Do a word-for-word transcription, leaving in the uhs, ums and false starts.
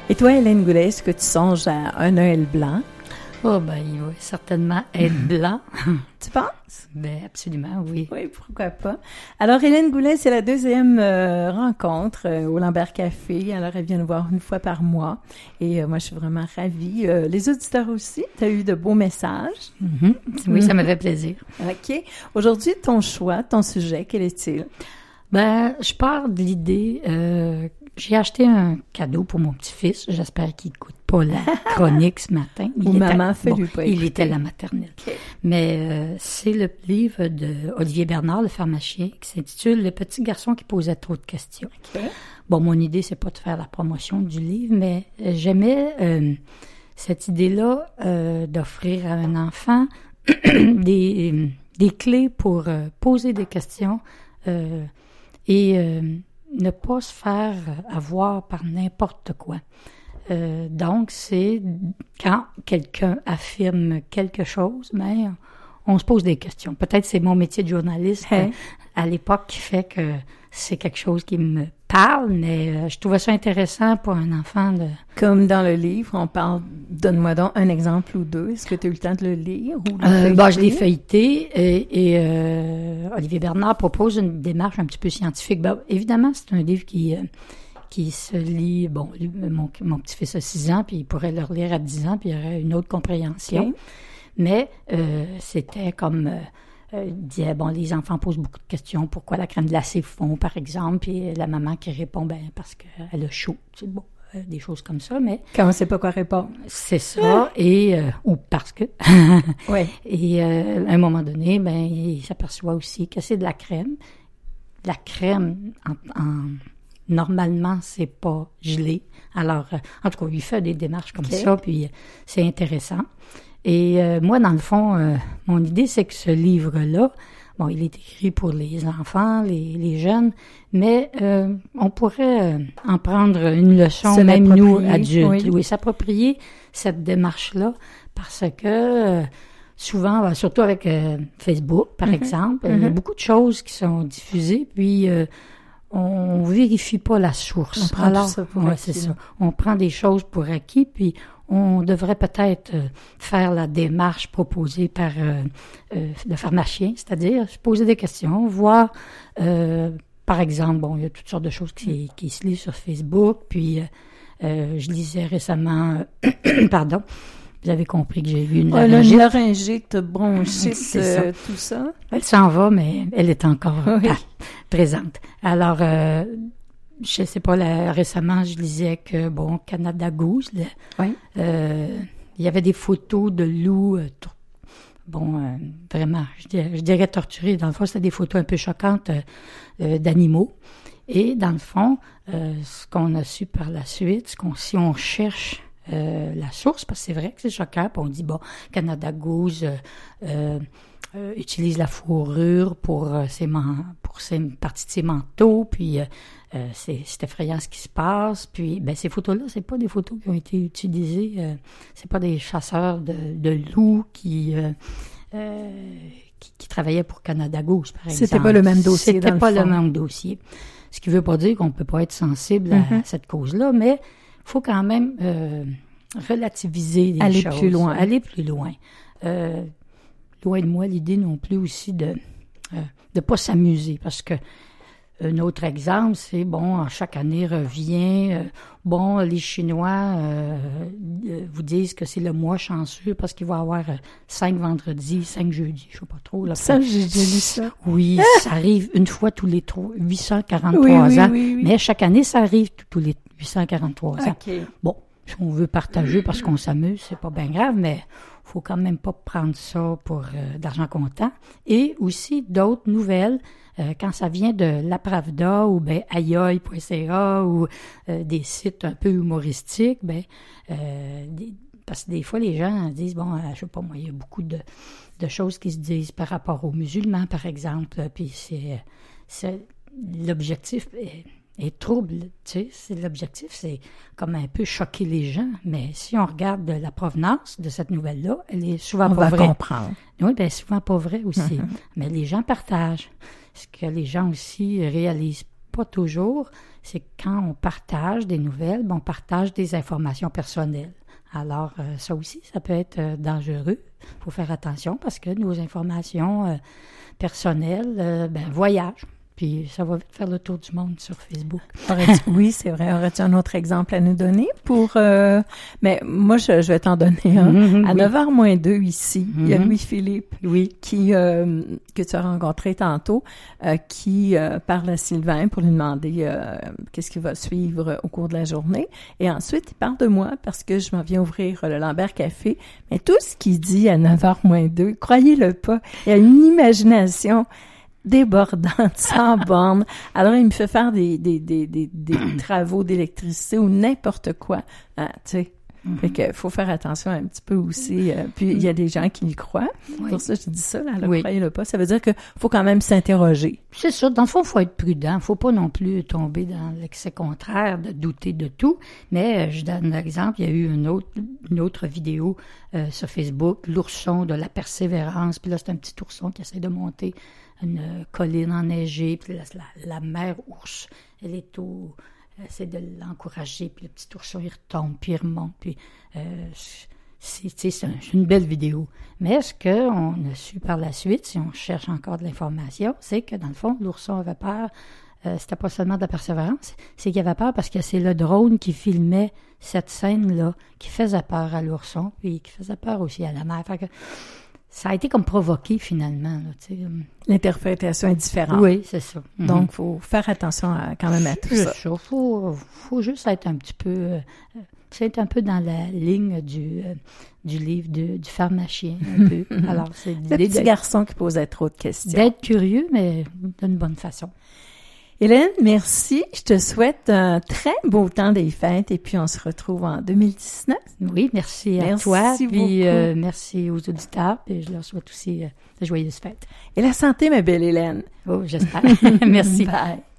Et toi, Hélène Goulet, est-ce que tu songes à un Noël blanc? Oh, ben, il va certainement être blanc. Tu penses? Ben, absolument, oui. Oui, pourquoi pas. Alors, Hélène Goulet, c'est la deuxième euh, rencontre euh, au Lambert Café. Alors, elle vient nous voir une fois par mois. Et euh, moi, je suis vraiment ravie. Euh, les auditeurs aussi, tu as eu de beaux messages. Mm-hmm. Oui, ça me fait plaisir. OK. Aujourd'hui, ton choix, ton sujet, quel est-il? Ben, je pars de l'idée... Euh, j'ai acheté un cadeau pour mon petit-fils. J'espère qu'il n'écoute pas la chronique ce matin. Il Ou maman à, fait bon, lui pas Il écouter. était à la maternelle. Okay. Mais euh, c'est le livre de Olivier Bernard, le pharmacien, qui s'intitule « Le petit garçon qui posait trop de questions okay. ». Bon, mon idée, c'est pas de faire la promotion du livre, mais j'aimais euh, cette idée-là euh, d'offrir à un enfant des, des clés pour euh, poser des questions euh, et... Euh, ne pas se faire avoir par n'importe quoi. Euh, donc, c'est quand quelqu'un affirme quelque chose, ben, on se pose des questions. Peut-être c'est mon métier de journaliste hey. à, à l'époque qui fait que c'est quelque chose qui me parle, mais euh, je trouvais ça intéressant pour un enfant de... Comme dans le livre, on parle... Donne-moi donc un exemple ou deux. Est-ce que tu as eu le temps de le lire? Ou de euh, bah, je l'ai feuilleté et, et euh, Olivier Bernard propose une démarche un petit peu scientifique. Ben, évidemment, c'est un livre qui... Euh, qui se lit, bon, mon, mon petit-fils a six ans, puis il pourrait le relire à dix ans, puis il y aurait une autre compréhension. Okay. Mais euh, c'était comme... Euh, Euh, il disait, bon, les enfants posent beaucoup de questions. Pourquoi la crème glacée fond, par exemple? Puis la maman qui répond, ben parce qu'elle a chaud. C'est bon, euh, des choses comme ça, mais... Quand on ne sait pas quoi répondre. C'est ça, et... Euh, ou parce que... Oui. Et euh, à un moment donné, ben il s'aperçoit aussi que c'est de la crème. La crème, en, en, normalement, c'est pas gelé. Alors, euh, en tout cas, il fait des démarches comme okay. ça, puis euh, c'est intéressant. Et euh, moi, dans le fond, euh, mon idée, c'est que ce livre-là, bon, il est écrit pour les enfants, les, les jeunes, mais euh, on pourrait euh, en prendre une leçon, Se même nous, adultes. Oui, oui s'approprier cette démarche-là, parce que euh, souvent, surtout avec euh, Facebook, par mm-hmm. exemple, mm-hmm. il y a beaucoup de choses qui sont diffusées, puis... Euh, on vérifie pas la source. On prend Alors, tout ça pour ouais, acquis. C'est ça. On prend des choses pour acquis, puis on devrait peut-être euh, faire la démarche proposée par euh, euh, le pharmacien, c'est-à-dire se poser des questions, voir, euh, par exemple, bon, il y a toutes sortes de choses qui, qui se lisent sur Facebook, puis euh, je lisais récemment, euh, pardon, vous avez compris que j'ai vu une laryngite. Une laryngite, bronchite, euh, tout ça. Elle s'en va, mais elle est encore oui. ah, présente. Alors, euh, je sais pas, là, récemment, je lisais que, bon, Canada Goose, là, oui. euh, il y avait des photos de loups, euh, bon, euh, vraiment, je dirais, je dirais torturés. Dans le fond, c'était des photos un peu choquantes euh, euh, d'animaux. Et dans le fond, euh, ce qu'on a su par la suite, ce qu'on, si on cherche Euh, la source, parce que c'est vrai que c'est choquant, puis on dit, bon, Canada Goose euh, euh, euh, utilise la fourrure pour, euh, ses man- pour ses parties de ses manteaux, puis euh, euh, c'est, c'est effrayant ce qui se passe, puis ben, ces photos-là, c'est pas des photos qui ont été utilisées, euh, c'est pas des chasseurs de, de loups qui... Euh, euh, qui, qui travaillaient pour Canada Goose, par exemple. C'était pas le même dossier, C'était dans pas le, le fond. même dossier. Ce qui veut pas dire qu'on peut pas être sensible mm-hmm. à cette cause-là, mais il faut quand même euh, relativiser les aller choses. Aller plus loin. Aller plus loin. Euh, loin de moi l'idée non plus aussi de euh, de pas s'amuser, parce que un autre exemple, c'est, bon, chaque année revient, euh, bon, les Chinois euh, euh, vous disent que c'est le mois chanceux parce qu'il va y avoir euh, cinq vendredis, cinq jeudis, je sais pas trop. Là, ça, j'ai déjà lu ça. Oui, ça arrive une fois tous les huit cent quarante-trois oui, oui, ans, oui, oui. mais chaque année, ça arrive tous les huit cent quarante-trois ans. Okay. Bon, si on veut partager parce qu'on s'amuse, c'est pas bien grave, mais faut quand même pas prendre ça pour euh, d'argent comptant. Et aussi d'autres nouvelles, euh, quand ça vient de La Pravda ou ben aïe point c a ou euh, des sites un peu humoristiques, ben euh, des, parce que des fois les gens disent, bon, euh, je sais pas moi, il y a beaucoup de, de choses qui se disent par rapport aux musulmans, par exemple, puis c'est, c'est l'objectif est, est trouble, tu sais, c'est l'objectif, c'est comme un peu choquer les gens, mais si on regarde la provenance de cette nouvelle-là, elle est souvent on pas va vraie. comprendre. Oui, bien souvent pas vrai aussi, mm-hmm. mais les gens partagent. Ce que les gens aussi réalisent pas pas toujours, c'est quand on partage des nouvelles, ben, on partage des informations personnelles. Alors, euh, ça aussi, ça peut être euh, dangereux. Il faut faire attention parce que nos informations euh, personnelles, euh, ben, voyagent. Puis ça va vite faire le tour du monde sur Facebook. Aurais-tu, oui, c'est vrai. Aurais-tu un autre exemple à nous donner pour... Euh, mais moi, je, je vais t'en donner un. Mm-hmm, à oui. neuf heures moins deux ici, mm-hmm. il y a Louis-Philippe oui. qui euh, que tu as rencontré tantôt, euh, qui euh, parle à Sylvain pour lui demander euh, qu'est-ce qu'il va suivre au cours de la journée. Et ensuite, il parle de moi parce que je m'en viens ouvrir le Lambert Café. Mais tout ce qu'il dit à neuf heures moins deux, croyez-le pas, il y a une imagination débordante, sans borne. Alors, il me fait faire des, des, des, des, des travaux d'électricité ou n'importe quoi. Hein, tu sais. Mm-hmm. Fait que faut faire attention un petit peu aussi. Euh, puis, il y a des gens qui y croient. Oui. Pour ça, je dis ça, là, le oui. croyez-le pas. Ça veut dire que faut quand même s'interroger. C'est ça. Dans le fond, il faut être prudent. Faut pas non plus tomber dans l'excès contraire, de douter de tout. Mais, euh, je donne un exemple. Il y a eu une autre, une autre vidéo euh, sur Facebook, l'ourson de la persévérance. Puis là, c'est un petit ourson qui essaie de monter une colline enneigée, puis la, la, la mère ours, elle est au... Elle essaie de l'encourager, puis le petit ourson, il retombe, puis il remonte, puis euh, c'est, c'est, c'est une belle vidéo. Mais ce qu'on a su par la suite, si on cherche encore de l'information, c'est que, dans le fond, l'ourson avait peur, euh, c'était pas seulement de la persévérance, c'est qu'il avait peur parce que c'est le drone qui filmait cette scène-là, qui faisait peur à l'ourson, puis qui faisait peur aussi à la mère. Fait que ça a été comme provoqué, finalement. Là, tu sais. L'interprétation est différente. Oui, c'est ça. Mm-hmm. Donc, il faut faire attention à, quand même à tout c'est ça. Il faut, faut juste être un petit peu... Euh, c'est un peu dans la ligne du, euh, du livre de, du pharmacien, un peu. Alors, c'est le petit de, garçon qui posait trop de questions. D'être curieux, mais d'une bonne façon. Hélène, merci. Je te souhaite un très beau temps des fêtes et puis on se retrouve en deux mille dix-neuf. Oui, merci à merci toi. Merci puis euh, merci aux auditeurs. Puis je leur souhaite aussi euh, de joyeuses fêtes. Et la santé, ma belle Hélène. Oh, j'espère. Merci. Bye.